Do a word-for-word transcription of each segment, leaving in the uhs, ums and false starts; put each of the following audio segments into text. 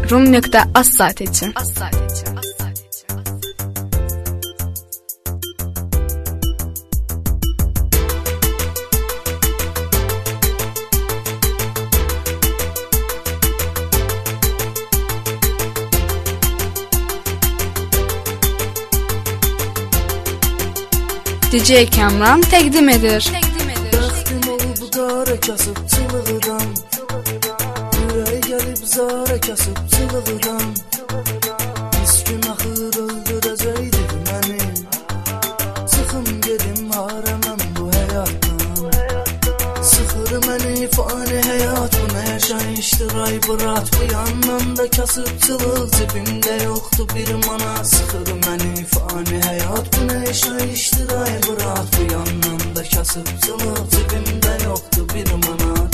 rum nöqtə az sadəcə. D J Kamran təqdim edir. Bəxtim olub qara kasıb çılığıdan, ürəyi gəlib zara kasıb çılığıdan. Biz gün axır öldürəcəkdi məni, çıxım gedim harəməm bu həyatdan. Sıxır məni fani həyat, bu nə yaşayışdır ay bırat. Bu yandan da kasıb çılıq, cibimdə yoxdur bir mana. Sıxır məni fani həyat, bu nə yaşayışdır ay bırat. Bu yandan da kasıb çılıq, cibimdə yoxdur bir manat.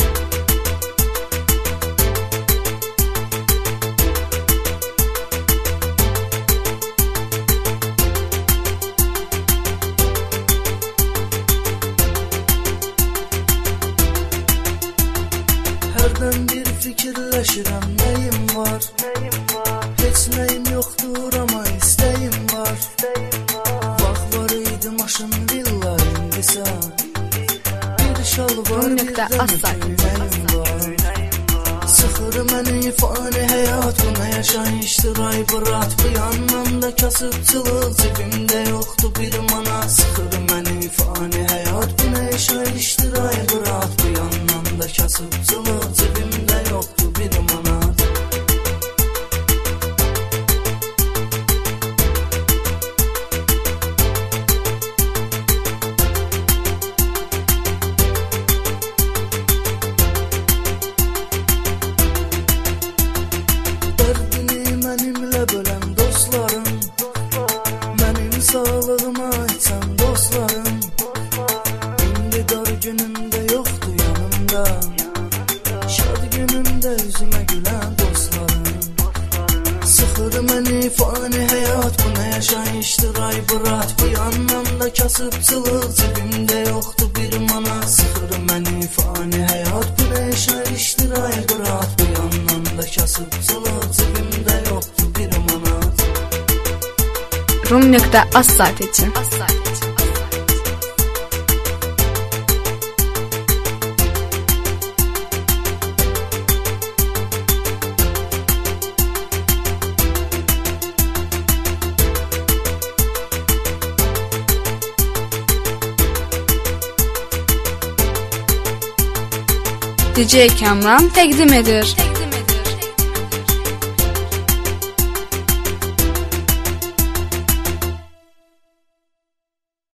Hərdən bir fikirləşirəm nəyim var, heç nəyim yoxdur amma istəyim var. Vaxt var idi maşın villa, indisə bir şal var, bir də nəyim var. Sıxır məni fani həyat, bu nə yaşayışdır ay bırat. Bu yandan da kasıb çılıq, cibimdə yoxdur bir mana. Sıxır məni fani həyat, bu nə yaşayışdır ay bırat. Bu yandan da kasıb çılıq, cibimdə yoxdur bir manat. Dərdini mənimlə bölən dostlarım, mənim sağlığıma içən dostlarım. İndi dar günümdə yoxdur yanımda, şad günümdə üzümə gülən dostlarım. Sıxır məni fani həyat, bu nə yaşayışdır ay bırat. Bu yandan da kasıb çılıq, cibimdə yoxdur bir mana. Sıxır məni fani həyat, bu nə yaşayışdır ay bırat. Bu yandan da kasıb çılıq, cibimdə yoxdur bir manat. rum nöqtə az sadəcə. D J Kamran təqdim edir.